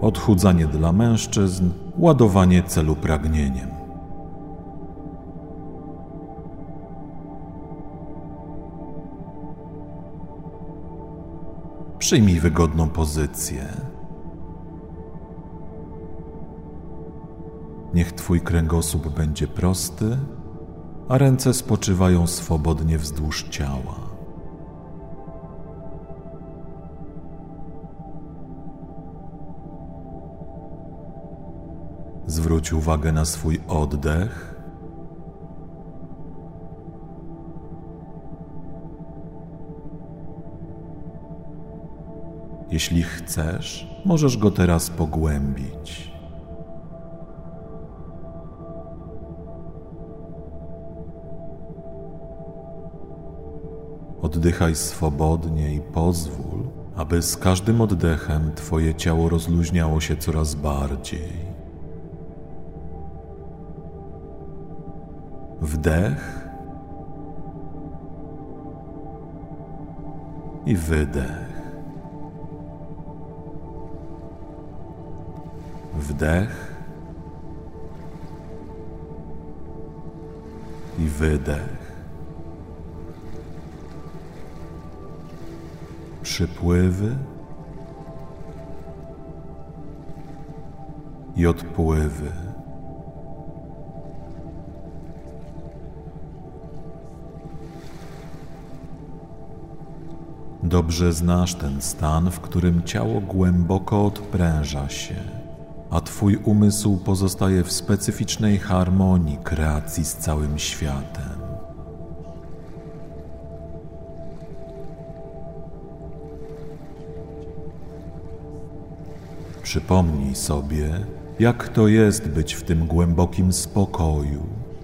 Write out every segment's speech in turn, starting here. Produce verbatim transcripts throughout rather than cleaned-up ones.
odchudzanie dla mężczyzn, ładowanie celu pragnieniem. Przyjmij wygodną pozycję. Niech twój kręgosłup będzie prosty, a ręce spoczywają swobodnie wzdłuż ciała. Zwróć uwagę na swój oddech. Jeśli chcesz, możesz go teraz pogłębić. Oddychaj swobodnie i pozwól, aby z każdym oddechem twoje ciało rozluźniało się coraz bardziej. Wdech i wydech. Wdech i wydech. Przypływy i odpływy. Dobrze znasz ten stan, w którym ciało głęboko odpręża się, a twój umysł pozostaje w specyficznej harmonii kreacji z całym światem. Przypomnij sobie, jak to jest być w tym głębokim spokoju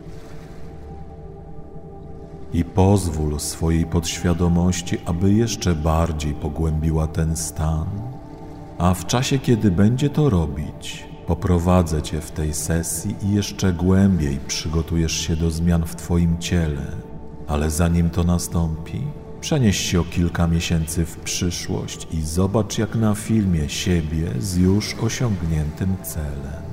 i pozwól swojej podświadomości, aby jeszcze bardziej pogłębiła ten stan, a w czasie, kiedy będzie to robić, poprowadzę cię w tej sesji i jeszcze głębiej przygotujesz się do zmian w twoim ciele, ale zanim to nastąpi, przenieś się o kilka miesięcy w przyszłość i zobacz jak na filmie siebie z już osiągniętym celem.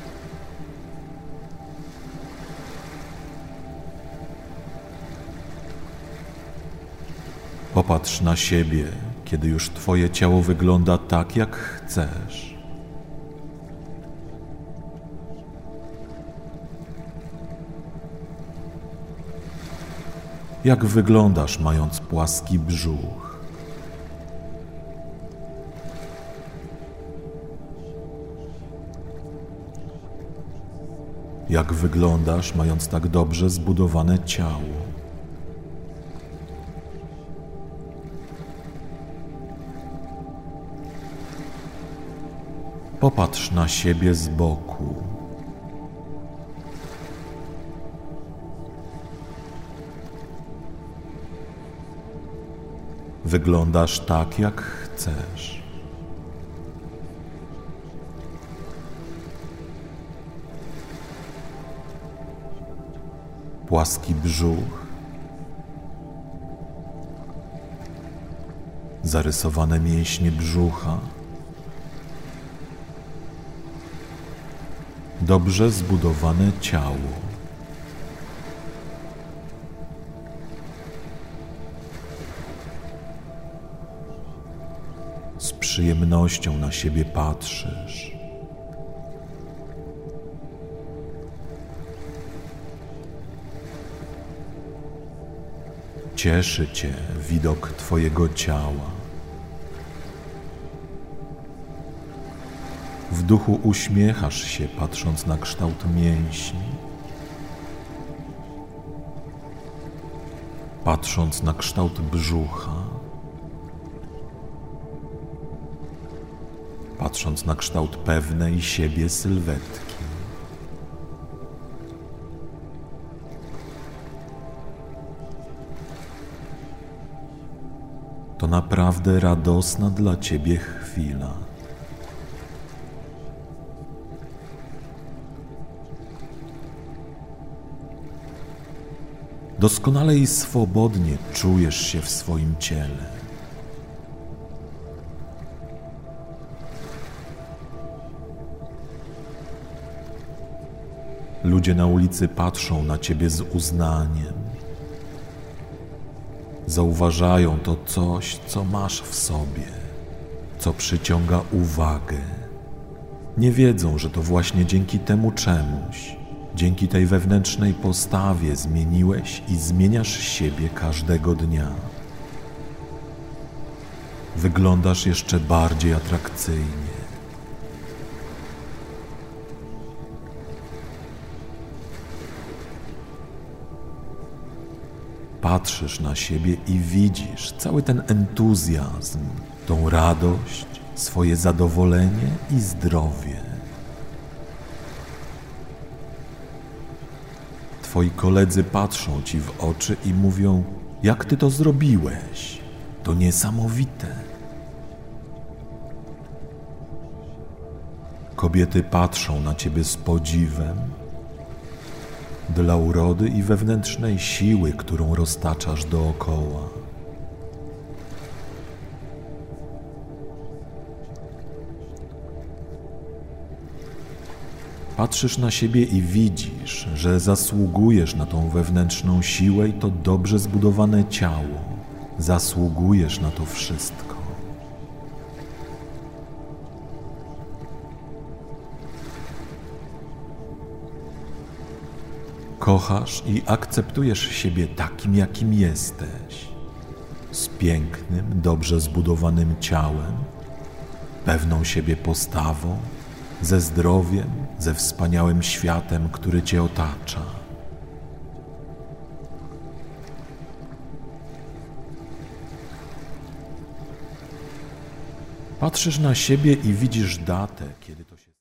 Popatrz na siebie, kiedy już twoje ciało wygląda tak, jak chcesz. Jak wyglądasz, mając płaski brzuch? Jak wyglądasz, mając tak dobrze zbudowane ciało? Popatrz na siebie z boku. Wyglądasz tak, jak chcesz. Płaski brzuch, zarysowane mięśnie brzucha, dobrze zbudowane ciało. Z przyjemnością na siebie patrzysz. Cieszy cię widok twojego ciała. W duchu uśmiechasz się, patrząc na kształt mięśni, patrząc na kształt brzucha, patrząc na kształt pewnej siebie sylwetki. To naprawdę radosna dla ciebie chwila. Doskonale i swobodnie czujesz się w swoim ciele. Ludzie na ulicy patrzą na ciebie z uznaniem. Zauważają to coś, co masz w sobie, co przyciąga uwagę. Nie wiedzą, że to właśnie dzięki temu czemuś, dzięki tej wewnętrznej postawie zmieniłeś i zmieniasz siebie każdego dnia. Wyglądasz jeszcze bardziej atrakcyjnie. Patrzysz na siebie i widzisz cały ten entuzjazm, tą radość, swoje zadowolenie i zdrowie. Twoi koledzy patrzą ci w oczy i mówią: jak ty to zrobiłeś? To niesamowite. Kobiety patrzą na ciebie z podziwem dla urody i wewnętrznej siły, którą roztaczasz dookoła. Patrzysz na siebie i widzisz, że zasługujesz na tą wewnętrzną siłę i to dobrze zbudowane ciało. Zasługujesz na to wszystko. Kochasz i akceptujesz siebie takim, jakim jesteś. Z pięknym, dobrze zbudowanym ciałem, pewną siebie postawą, ze zdrowiem, ze wspaniałym światem, który cię otacza. Patrzysz na siebie i widzisz datę, kiedy to się